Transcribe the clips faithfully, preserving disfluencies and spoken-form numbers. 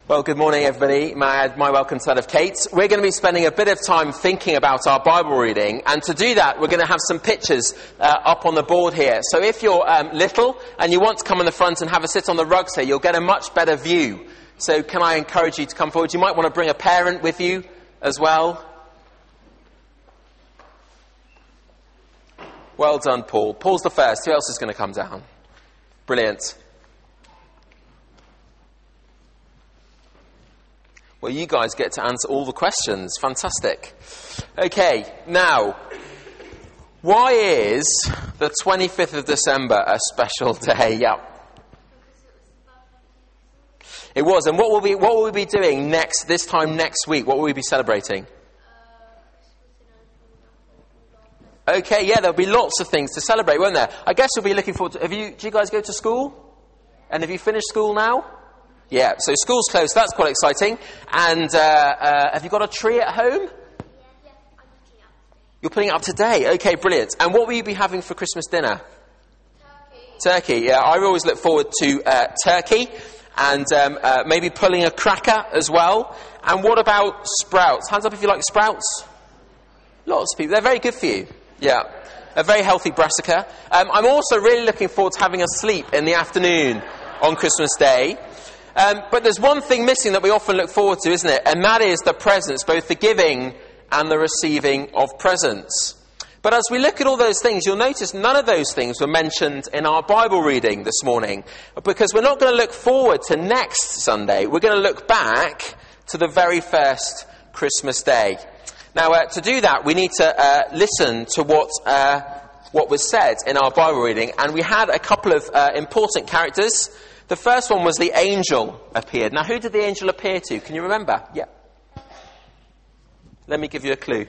Well, good morning, everybody. My, my welcome to that of Kate. We're going to be spending a bit of time thinking about our Bible reading, and to do that, we're going to have some pictures uh, up on the board here. So if you're um, little and you want to come in the front and have a sit on the rugs here, you'll get a much better view. So can I encourage you to come forward? You might want to bring a parent with you as well. Well done, Paul. Paul's the first. Who else is going to come down? Brilliant. Well, you guys get to answer all the questions. Fantastic. Okay, now, why is the twenty-fifth of December a special day? Yeah. It was. And what will we what will we be doing next this time next week? What will we be celebrating? Okay, yeah, there'll be lots of things to celebrate, won't there? I guess we'll be looking forward to... Have you, do you guys go to school? And have you finished school now? Yeah, so school's closed, so that's quite exciting. And uh, uh, have you got a tree at home? Yeah, yeah, I'm putting it up today. You're putting it up today? Okay, brilliant. And what will you be having for Christmas dinner? Turkey. Turkey, yeah. I always look forward to uh, turkey and um, uh, maybe pulling a cracker as well. And what about sprouts? Hands up if you like sprouts. Lots of people. They're very good for you. Yeah. A very healthy brassica. Um, I'm also really looking forward to having a sleep in the afternoon on Christmas Day. Um, but there's one thing missing that we often look forward to, isn't it? And that is the presents, both the giving and the receiving of presents. But as we look at all those things, you'll notice none of those things were mentioned in our Bible reading this morning. Because we're not going to look forward to next Sunday. We're going to look back to the very first Christmas Day. Now, uh, to do that, we need to uh, listen to what uh, what was said in our Bible reading. And we had a couple of uh, important characters. The first one was the angel appeared. Now, who did the angel appear to? Can you remember? Yeah. Let me give you a clue.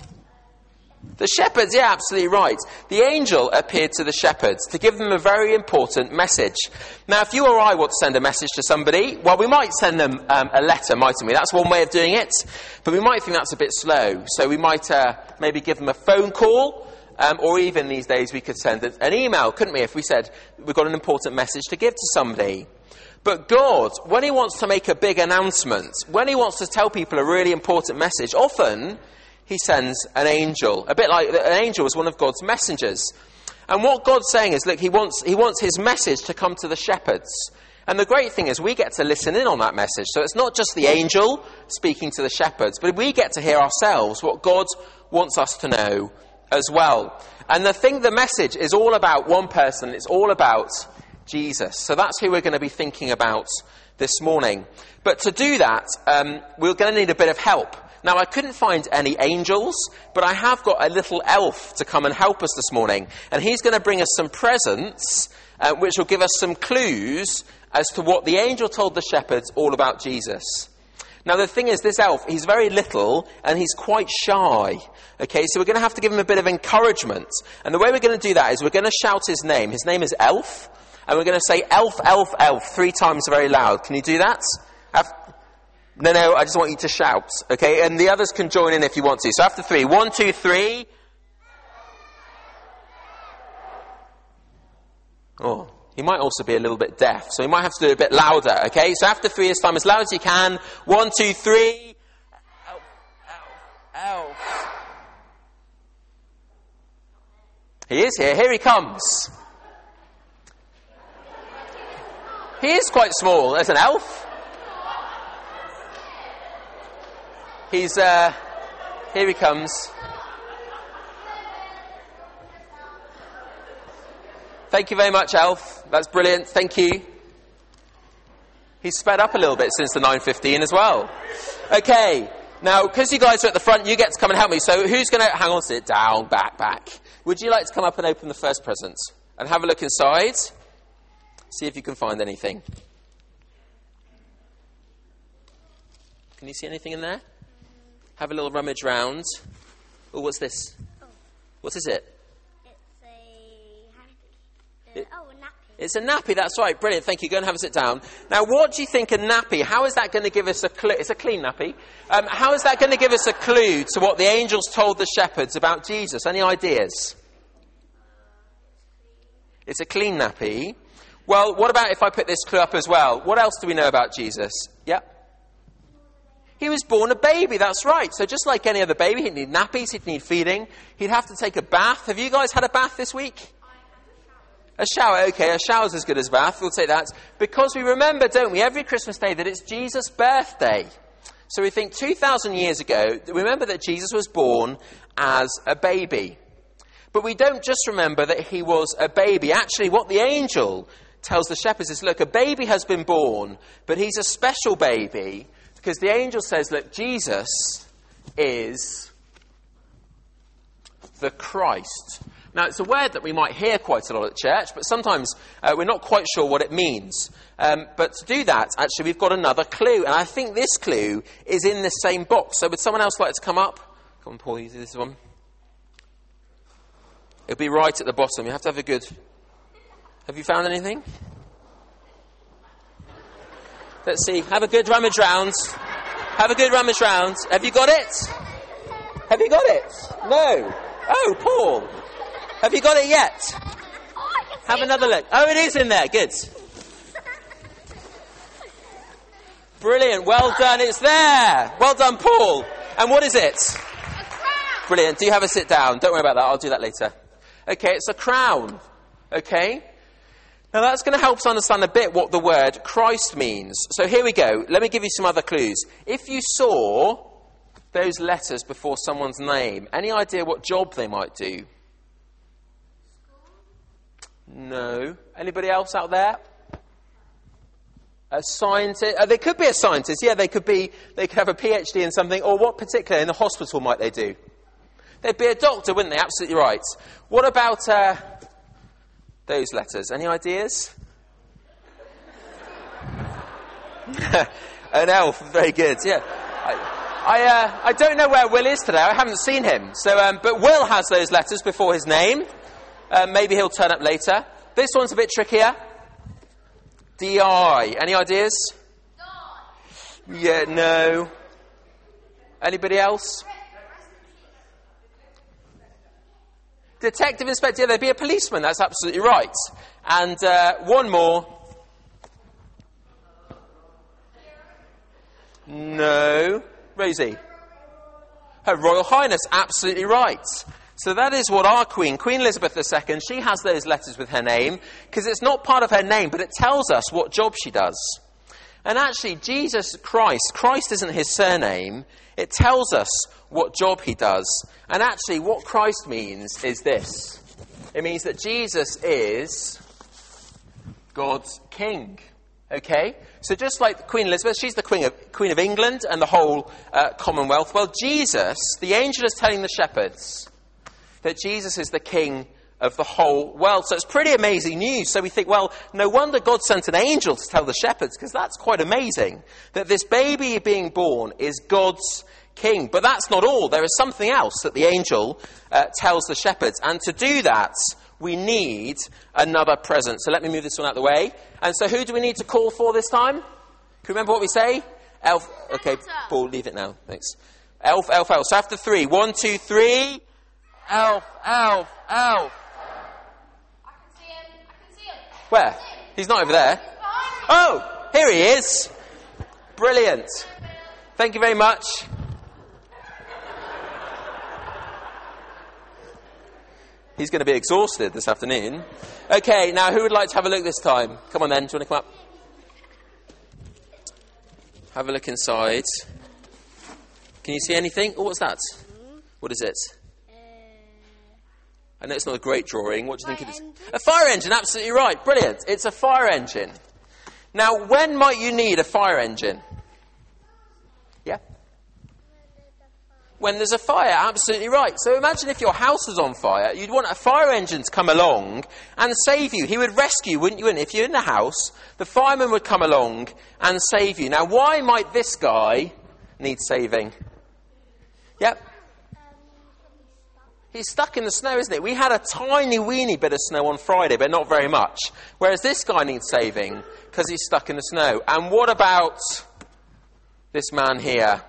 The shepherds, yeah, absolutely right. The angel appeared to the shepherds to give them a very important message. Now, if you or I want to send a message to somebody, well, we might send them um, a letter, mightn't we? That's one way of doing it. But we might think that's a bit slow. So we might uh, maybe give them a phone call. Um, or even these days we could send an email, couldn't we, if we said we've got an important message to give to somebody. But God, when he wants to make a big announcement, when he wants to tell people a really important message, often he sends an angel. A bit like an angel was one of God's messengers. And what God's saying is, look, he wants, he wants his message to come to the shepherds. And the great thing is we get to listen in on that message. So it's not just the angel speaking to the shepherds, but we get to hear ourselves what God wants us to know as well. And the thing, the message is all about one person. It's all about Jesus. So that's who we're going to be thinking about this morning. But to do that, um, we're going to need a bit of help. Now, I couldn't find any angels, but I have got a little elf to come and help us this morning. And he's going to bring us some presents, uh, which will give us some clues as to what the angel told the shepherds all about Jesus. Now, the thing is, this elf, he's very little and he's quite shy. Okay, so we're going to have to give him a bit of encouragement. And the way we're going to do that is we're going to shout his name. His name is Elf. And we're going to say, Elf, Elf, Elf, three times very loud. Can you do that? Have... No, no, I just want you to shout. Okay, and the others can join in if you want to. So after three, one, two, three. Oh. He might also be a little bit deaf, so he might have to do it a bit louder, okay? So after three this time, as loud as you can. One, two, three. Elf, elf, elf. He is here. Here he comes. He is quite small. There's an elf. He's, uh, here he comes. Thank you very much, Elf. That's brilliant. Thank you. He's sped up a little bit since the nine fifteen as well. Okay. Now, because you guys are at the front, you get to come and help me. So who's going to... Hang on, sit down, back, back. Would you like to come up and open the first present? And have a look inside? See if you can find anything. Can you see anything in there? Have a little rummage round. Oh, what's this? Oh. What is it? It, oh, a nappy. It's a nappy, that's right. Brilliant, thank you. Go and have a sit down. Now, what do you think a nappy, how is that going to give us a clue? It's a clean nappy. Um, how is that going to give us a clue to what the angels told the shepherds about Jesus? Any ideas? It's a clean nappy. Well, what about if I put this clue up as well? What else do we know about Jesus? Yep. He was born a baby, that's right. So just like any other baby, he'd need nappies, he'd need feeding, he'd have to take a bath. Have you guys had a bath this week? A shower, okay, a shower's as good as a bath, we'll take that. Because we remember, don't we, every Christmas day that it's Jesus' birthday. So we think two thousand years ago, remember that Jesus was born as a baby. But we don't just remember that he was a baby. Actually, what the angel tells the shepherds is, look, a baby has been born, but he's a special baby. Because the angel says, look, Jesus is the Christ. Now, it's a word that we might hear quite a lot at church, but sometimes uh, we're not quite sure what it means. Um, but to do that, actually, we've got another clue. And I think this clue is in the same box. So would someone else like to come up? Come on, Paul, you do this one. It'll be right at the bottom. You have to have a good... Have you found anything? Let's see. Have a good rummage round. Have a good rummage round. Have you got it? Have you got it? No. Oh, Paul. Have you got it yet? Have another look. Oh, it is in there. Good. Brilliant. Well done. It's there. Well done, Paul. And what is it? Brilliant. Do you have a sit down? Don't worry about that. I'll do that later. Okay, it's a crown. Okay? Now that's going to help us understand a bit what the word Christ means. So here we go. Let me give you some other clues. If you saw those letters before someone's name, any idea what job they might do? No. Anybody else out there? A scientist? Uh, they could be a scientist. Yeah, they could be. They could have a PhD in something. Or what particular in the hospital might they do? They'd be a doctor, wouldn't they? Absolutely right. What about... Uh, Those letters. Any ideas? An elf. Very good. Yeah. I I, uh, I don't know where Will is today. I haven't seen him. So, um, but Will has those letters before his name. Uh, maybe he'll turn up later. This one's a bit trickier. D I. Any ideas? Yeah. No. Anybody else? Detective inspector, yeah, there'd be a policeman, that's absolutely right. And uh, one more. No. Rosie. Her Royal Highness, absolutely right. So that is what our Queen, Queen Elizabeth the Second, she has those letters with her name, because it's not part of her name, but it tells us what job she does. And actually, Jesus Christ, Christ isn't his surname, it tells us what job he does. And actually, what Christ means is this. It means that Jesus is God's king. Okay? So just like Queen Elizabeth, she's the Queen of, Queen of England and the whole uh, Commonwealth. Well, Jesus, the angel is telling the shepherds that Jesus is the king of the whole world. So it's pretty amazing news. So we think, well, no wonder God sent an angel to tell the shepherds, because that's quite amazing, that this baby being born is God's king. But that's not all. There is something else that the angel uh, tells the shepherds. And to do that, we need another present. So let me move this one out of the way. And so who do we need to call for this time? Can you remember what we say? Elf. Okay, Paul, leave it now. Thanks. Elf, elf, elf. So after three. One, two, three. Elf, elf, elf. I can see him. I can see him. Where? He's not over there. Oh, here he is. Brilliant. Thank you very much. He's going to be exhausted this afternoon. Okay, now who would like to have a look this time? Come on then, do you want to come up? Have a look inside. Can you see anything? Oh, what's that? What is it? I know it's not a great drawing. What do you think it is? A fire engine, absolutely right. Brilliant. It's a fire engine. Now, when might you need a fire engine? Yeah? When there's a fire, absolutely right. So imagine if your house was on fire, you'd want a fire engine to come along and save you. He would rescue, wouldn't you? And if you're in the house, the fireman would come along and save you. Now, why might this guy need saving? Yep. He's stuck in the snow, isn't it? We had a tiny weeny bit of snow on Friday, but not very much. Whereas this guy needs saving because he's stuck in the snow. And what about this man here?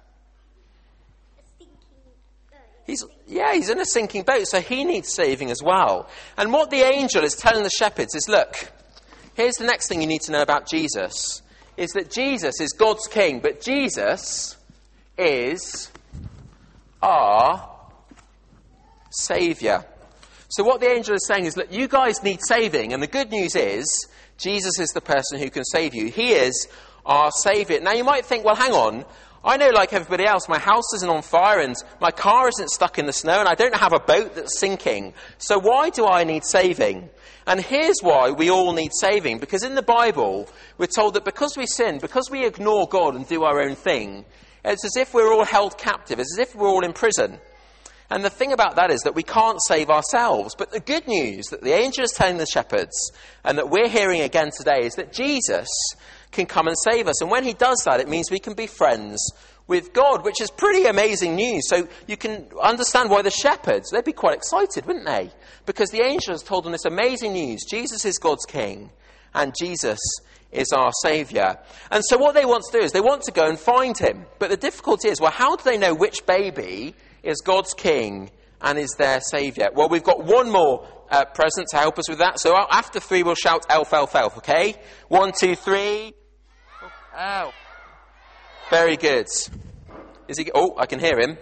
He's, yeah, he's in a sinking boat, so he needs saving as well. And what the angel is telling the shepherds is, look, here's the next thing you need to know about Jesus, is that Jesus is God's king, but Jesus is our Saviour. So what the angel is saying is, look, you guys need saving, and the good news is Jesus is the person who can save you. He is our Saviour. Now you might think, well, hang on, I know, like everybody else, my house isn't on fire and my car isn't stuck in the snow and I don't have a boat that's sinking. So why do I need saving? And here's why we all need saving. Because in the Bible, we're told that because we sin, because we ignore God and do our own thing, it's as if we're all held captive. It's as if we're all in prison. And the thing about that is that we can't save ourselves. But the good news that the angel is telling the shepherds and that we're hearing again today is that Jesus can come and save us. And when he does that, it means we can be friends with God, which is pretty amazing news. So you can understand why the shepherds, they'd be quite excited, wouldn't they? Because the angel has told them this amazing news. Jesus is God's king and Jesus is our Saviour. And so what they want to do is they want to go and find him. But the difficulty is, well, how do they know which baby is God's king and is their Saviour? Well, we've got one more uh, present to help us with that. So after three, we'll shout elf, elf, elf, okay? One, two, three. Ow. Very good. Is he? Oh, I can hear him.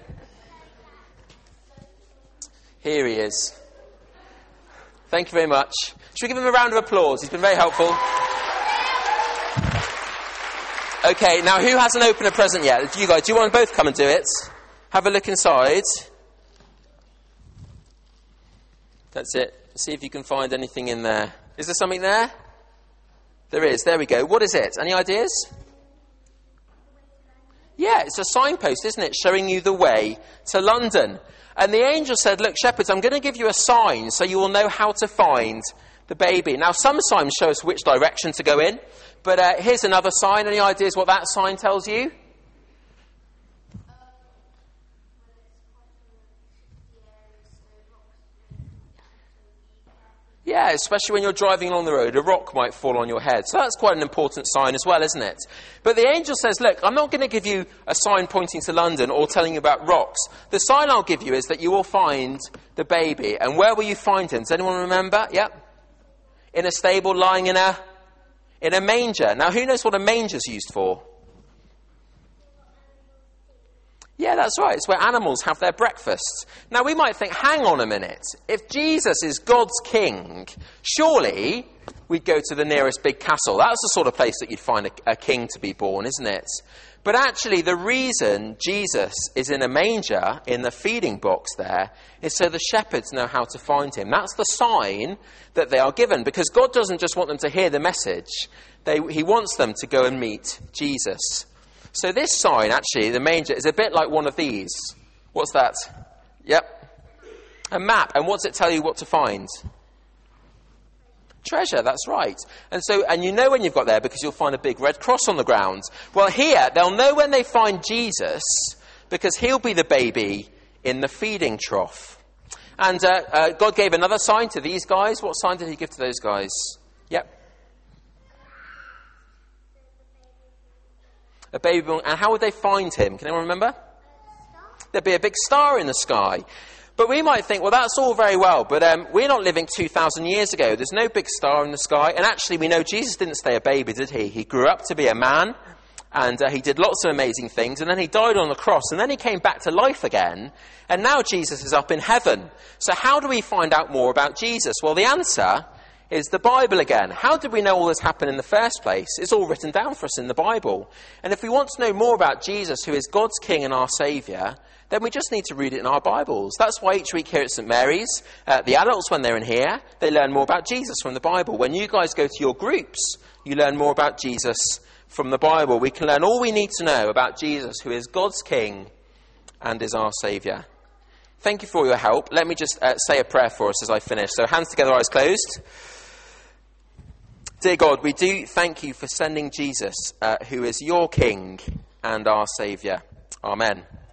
Here he is. Thank you very much. Should we give him a round of applause? He's been very helpful. Okay, now who hasn't opened a present yet? You guys, do you want to both come and do it? Have a look inside. That's it. See if you can find anything in there. Is there something there? There is. There we go. What is it? Any ideas? Yeah, it's a signpost, isn't it? Showing you the way to London. And the angel said, look, shepherds, I'm going to give you a sign so you will know how to find the baby. Now, some signs show us which direction to go in. But uh, here's another sign. Any ideas what that sign tells you? Yeah, especially when you're driving along the road, a rock might fall on your head. So that's quite an important sign as well, isn't it? But the angel says, look, I'm not going to give you a sign pointing to London or telling you about rocks. The sign I'll give you is that you will find the baby. And where will you find him? Does anyone remember? Yep. In a stable, lying in a, in a manger. Now, who knows what a manger's used for? Yeah, that's right. It's where animals have their breakfasts. Now, we might think, hang on a minute. If Jesus is God's king, surely we'd go to the nearest big castle. That's the sort of place that you'd find a, a king to be born, isn't it? But actually, the reason Jesus is in a manger, in the feeding box there, is so the shepherds know how to find him. That's the sign that they are given, because God doesn't just want them to hear the message. They, he wants them to go and meet Jesus. So this sign, actually, the manger, is a bit like one of these. What's that? Yep. A map. And what does it tell you what to find? Treasure, that's right. And so, and you know when you've got there because you'll find a big red cross on the ground. Well, here, they'll know when they find Jesus because he'll be the baby in the feeding trough. And uh, uh, God gave another sign to these guys. What sign did he give to those guys? Yep. A baby born. And how would they find him? Can anyone remember? There'd be a big star in the sky. But we might think, well, that's all very well, but um, we're not living two thousand years ago. There's no big star in the sky. And actually, we know Jesus didn't stay a baby, did he? He grew up to be a man, and uh, he did lots of amazing things, and then he died on the cross, and then he came back to life again, and now Jesus is up in heaven. So how do we find out more about Jesus? Well, the answer is the Bible again. How did we know all this happened in the first place? It's all written down for us in the Bible. And if we want to know more about Jesus, who is God's King and our Saviour, then we just need to read it in our Bibles. That's why each week here at St Mary's, uh, the adults, when they're in here, they learn more about Jesus from the Bible. When you guys go to your groups, you learn more about Jesus from the Bible. We can learn all we need to know about Jesus, who is God's King and is our Saviour. Thank you for all your help. Let me just uh, say a prayer for us as I finish. So hands together, eyes closed. Dear God, we do thank you for sending Jesus, uh, who is your King and our Saviour. Amen.